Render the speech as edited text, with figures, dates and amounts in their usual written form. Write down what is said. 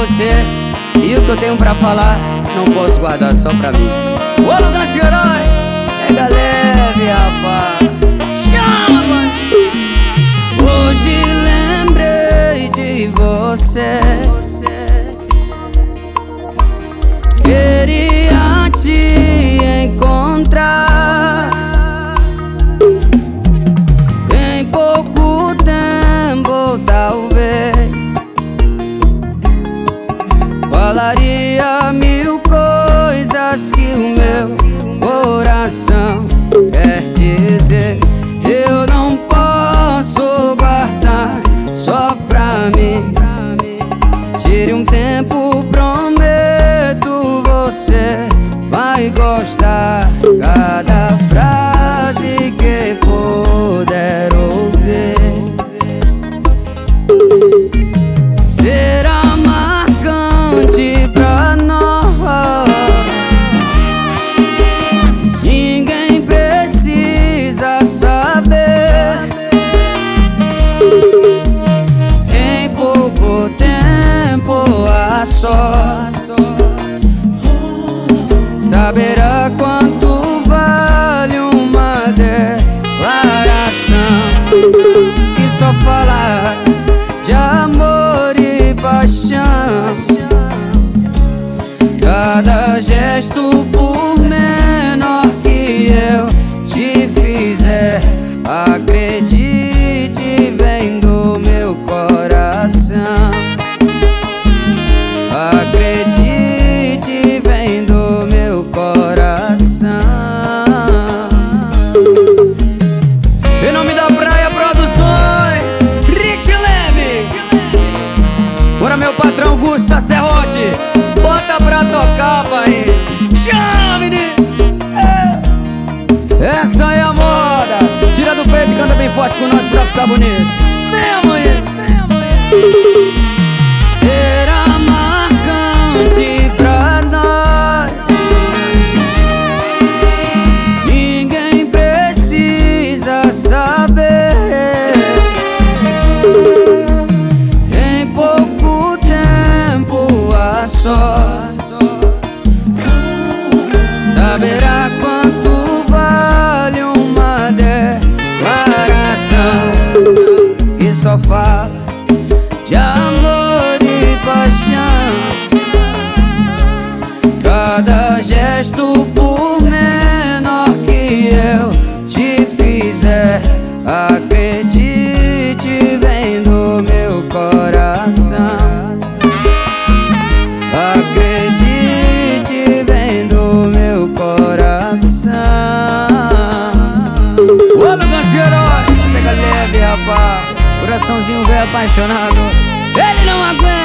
você. E o que eu tenho pra falar não posso guardar só pra mim. Ô Lucas Queiroz, pega leve, rapaz. Chama, bandido. Hoje lembrei de você. Queria te encontrar. Em pouco tempo, talvez falaria mil coisas que o meu coração quer dizer. Eu não posso guardar só pra mim. Tire um tempo, prometo, você vai gostar. Cada frase que puder ouvir será marcante pra nós. Ninguém precisa saber. Em pouco tempo a sós saberá quanto vale uma declaração que só fala de amor e paixão. Cada gesto, por menor que eu te fizer, acredite, vem do meu coração. Acredite, vem do meu coração. Em nome da Praia Produções, Rich Leme. Bora meu patrão Gusta Serrote, bota pra tocar, pai. Chama, menino. Essa é a moda. Tira do peito e canta bem forte com nós pra ficar bonito. Vem, amanhã. Será marcante pra nós. Ninguém precisa saber. Em pouco tempo a sós saberá quanto vale uma declaração que só fala de amor e paixão. Cada gesto, por menor que eu te fizer, acredite, vem do meu coração. Acredite, vem do meu coração. Ô Lucas Queiroz, pega leve, rapaz. Coraçãozinho velho apaixonado, ele não aguenta.